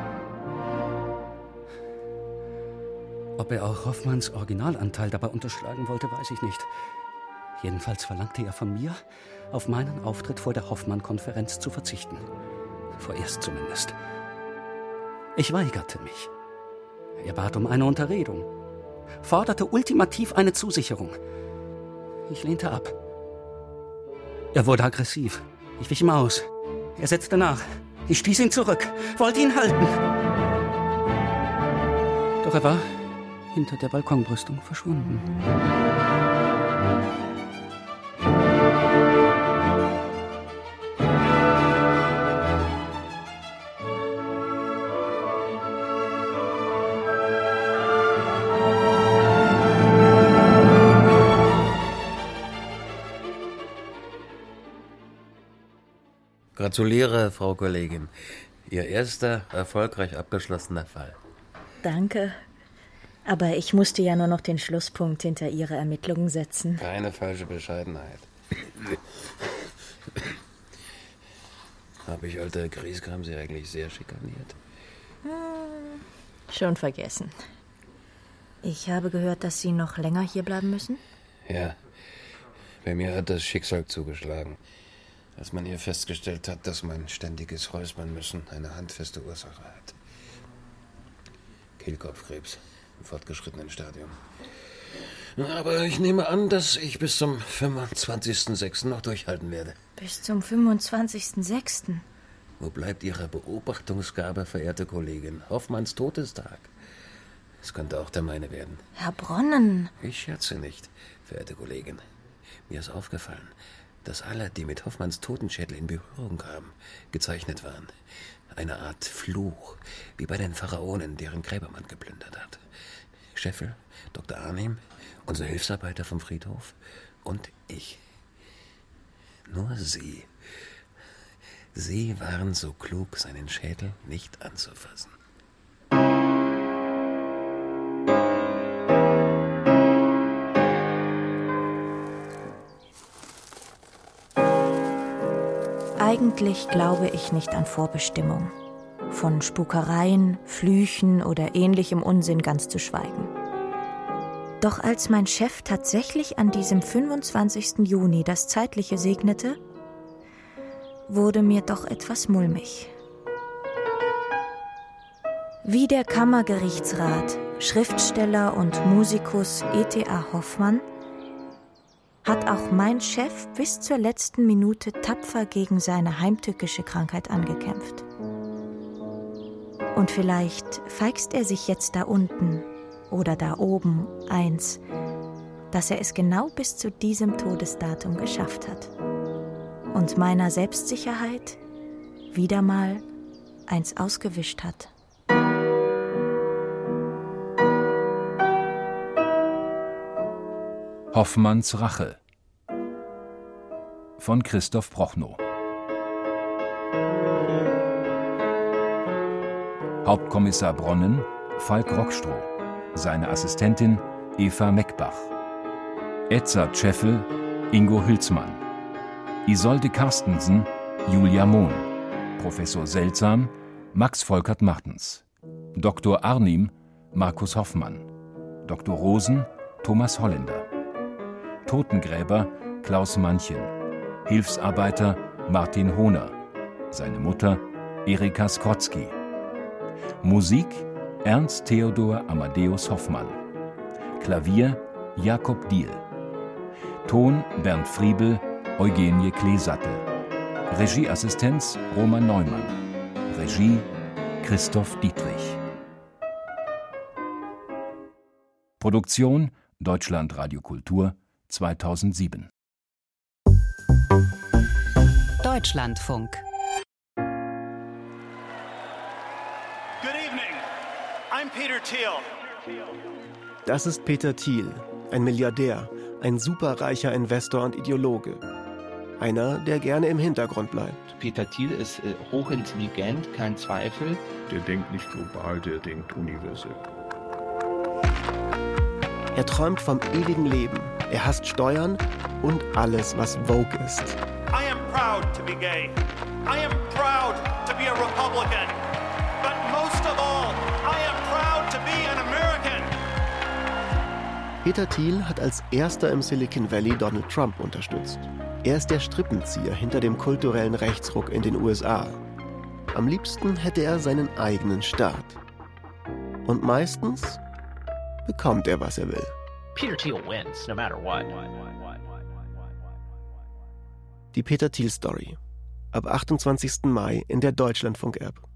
Ob er auch Hoffmanns Originalanteil dabei unterschlagen wollte, weiß ich nicht. Jedenfalls verlangte er von mir, auf meinen Auftritt vor der Hoffmann-Konferenz zu verzichten. Vorerst zumindest. Ich weigerte mich. Er bat um eine Unterredung, forderte ultimativ eine Zusicherung. Ich lehnte ab. Er wurde aggressiv. Ich wich ihm aus. Er setzte nach. Ich stieß ihn zurück, wollte ihn halten. Doch er war hinter der Balkonbrüstung verschwunden. Gratuliere, Frau Kollegin. Ihr erster erfolgreich abgeschlossener Fall. Danke. Aber ich musste ja nur noch den Schlusspunkt hinter Ihre Ermittlungen setzen. Keine falsche Bescheidenheit. Habe ich, alter Grieskram, Sie eigentlich sehr schikaniert? Schon vergessen. Ich habe gehört, dass Sie noch länger hier bleiben müssen? Ja, bei mir hat das Schicksal zugeschlagen. Als man hier festgestellt hat, dass mein ständiges Räuspern-Müssen eine handfeste Ursache hat. Kehlkopfkrebs im fortgeschrittenen Stadium. Aber ich nehme an, dass ich bis zum 25.06. noch durchhalten werde. Bis zum 25.06. Wo bleibt Ihre Beobachtungsgabe, verehrte Kollegin? Hoffmanns Todestag. Es könnte auch der meine werden. Herr Bronnen! Ich scherze nicht, verehrte Kollegin. Mir ist aufgefallen, dass alle, die mit Hoffmanns Totenschädel in Berührung kamen, gezeichnet waren. Eine Art Fluch, wie bei den Pharaonen, deren Gräber man geplündert hat. Scheffel, Dr. Arnim, unser Hilfsarbeiter vom Friedhof und ich. Nur Sie. Sie waren so klug, seinen Schädel nicht anzufassen. Eigentlich glaube ich nicht an Vorbestimmung. Von Spukereien, Flüchen oder ähnlichem Unsinn ganz zu schweigen. Doch als mein Chef tatsächlich an diesem 25. Juni das Zeitliche segnete, wurde mir doch etwas mulmig. Wie der Kammergerichtsrat, Schriftsteller und Musikus E.T.A. Hoffmann hat auch mein Chef bis zur letzten Minute tapfer gegen seine heimtückische Krankheit angekämpft. Und vielleicht feigst er sich jetzt da unten oder da oben eins, dass er es genau bis zu diesem Todesdatum geschafft hat und meiner Selbstsicherheit wieder mal eins ausgewischt hat. Hoffmanns Rache von Christoph Prochnow. Hauptkommissar Bronnen Falk Rockstroh, seine Assistentin Eva Meckbach, Edzard Scheffel Ingo Hülsmann, Isolde Carstensen Julia Mohn, Professor Seltsam Max Volkert Martens, Dr. Arnim Markus Hoffmann, Dr. Rosen Thomas Holländer, Totengräber Klaus Manchen, Hilfsarbeiter Martin Hohner, seine Mutter Erika Skrotzki, Musik Ernst Theodor Amadeus Hoffmann, Klavier Jakob Diehl, Ton Bernd Friebel, Eugenie Kleesattel, Regieassistenz Roman Neumann, Regie Christoph Dietrich. Produktion Deutschland Radio Kultur 2007. Deutschlandfunk. Good evening. I'm Peter Thiel. Das ist Peter Thiel, ein Milliardär, ein superreicher Investor und Ideologe. Einer, der gerne im Hintergrund bleibt. Peter Thiel ist hochintelligent, kein Zweifel. Der denkt nicht global, der denkt universell. Er träumt vom ewigen Leben. Er hasst Steuern und alles, was Vogue ist. I am proud to be gay. I am proud to be a Republican. But most of all, I am proud to be an American. Peter Thiel hat als erster im Silicon Valley Donald Trump unterstützt. Er ist der Strippenzieher hinter dem kulturellen Rechtsruck in den USA. Am liebsten hätte er seinen eigenen Staat. Und meistens bekommt er, was er will. Peter Thiel wins, no matter what. Die Peter Thiel Story. Ab 28. Mai in der Deutschlandfunk-App.